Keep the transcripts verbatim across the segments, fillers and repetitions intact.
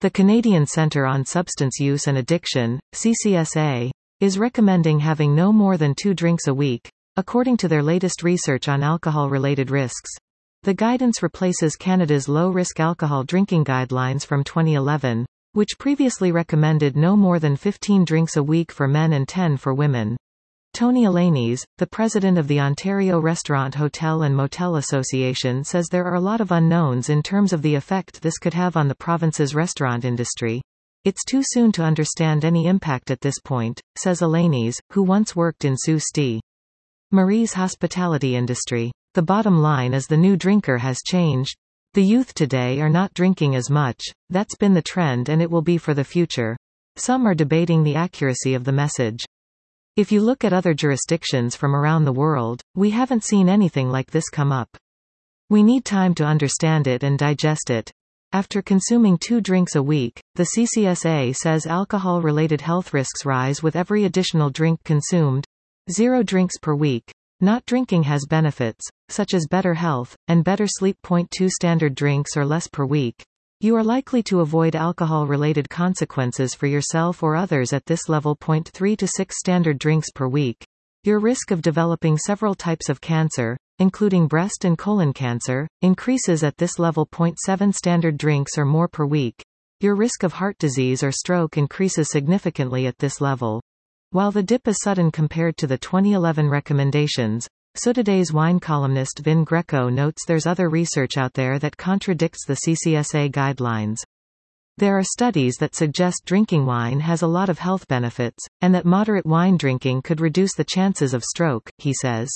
The Canadian Centre on Substance Use and Addiction, C C S A, is recommending having no more than two drinks a week, according to their latest research on alcohol-related risks. The guidance replaces Canada's low-risk alcohol drinking guidelines from twenty eleven, which previously recommended no more than fifteen drinks a week for men and ten for women. Tony Alanis, the president of the Ontario Restaurant Hotel and Motel Association, says there are a lot of unknowns in terms of the effect this could have on the province's restaurant industry. It's too soon to understand any impact at this point, says Alanis, who once worked in Sault Ste. Marie's hospitality industry. The bottom line is the new drinker has changed. The youth today are not drinking as much. That's been the trend and it will be for the future. Some are debating the accuracy of the message. If you look at other jurisdictions from around the world, we haven't seen anything like this come up. We need time to understand it and digest it. After consuming two drinks a week, the C C S A says alcohol-related health risks rise with every additional drink consumed. Zero drinks per week. Not drinking has benefits, such as better health, and better sleep. two standard drinks or less per week. You are likely to avoid alcohol-related consequences for yourself or others at this level. three to six standard drinks per week. Your risk of developing several types of cancer, including breast and colon cancer, increases at this level. seven standard drinks or more per week. Your risk of heart disease or stroke increases significantly at this level. While the dip is sudden compared to the twenty eleven recommendations, So Today's Wine columnist Vin Greco notes there's other research out there that contradicts the C C S A guidelines. There are studies that suggest drinking wine has a lot of health benefits, and that moderate wine drinking could reduce the chances of stroke, he says.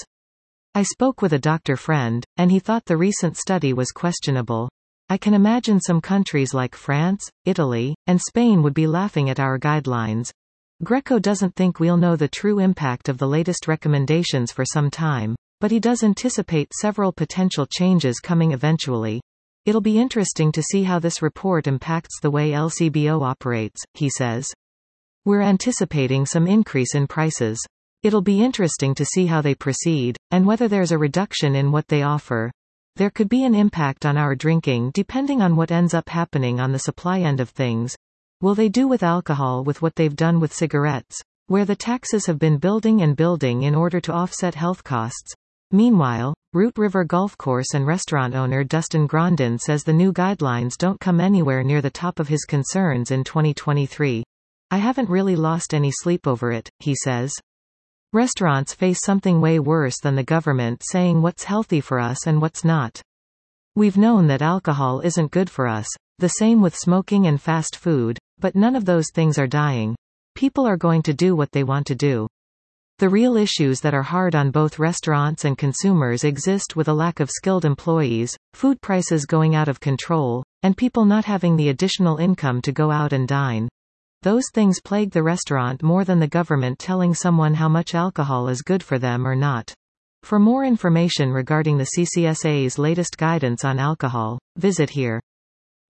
I spoke with a doctor friend, and he thought the recent study was questionable. I can imagine some countries like France, Italy, and Spain would be laughing at our guidelines. Greco doesn't think we'll know the true impact of the latest recommendations for some time, but he does anticipate several potential changes coming eventually. It'll be interesting to see how this report impacts the way L C B O operates, he says. We're anticipating some increase in prices. It'll be interesting to see how they proceed, and whether there's a reduction in what they offer. There could be an impact on our drinking depending on what ends up happening on the supply end of things. Will they do with alcohol with what they've done with cigarettes, where the taxes have been building and building in order to offset health costs? Meanwhile, Root River Golf Course and restaurant owner Dustin Grondin says the new guidelines don't come anywhere near the top of his concerns in twenty twenty-three. I haven't really lost any sleep over it, he says. Restaurants face something way worse than the government saying what's healthy for us and what's not. We've known that alcohol isn't good for us, the same with smoking and fast food, but none of those things are dying. People are going to do what they want to do. The real issues that are hard on both restaurants and consumers exist with a lack of skilled employees, food prices going out of control, and people not having the additional income to go out and dine. Those things plague the restaurant more than the government telling someone how much alcohol is good for them or not. For more information regarding the C C S A's latest guidance on alcohol, visit here.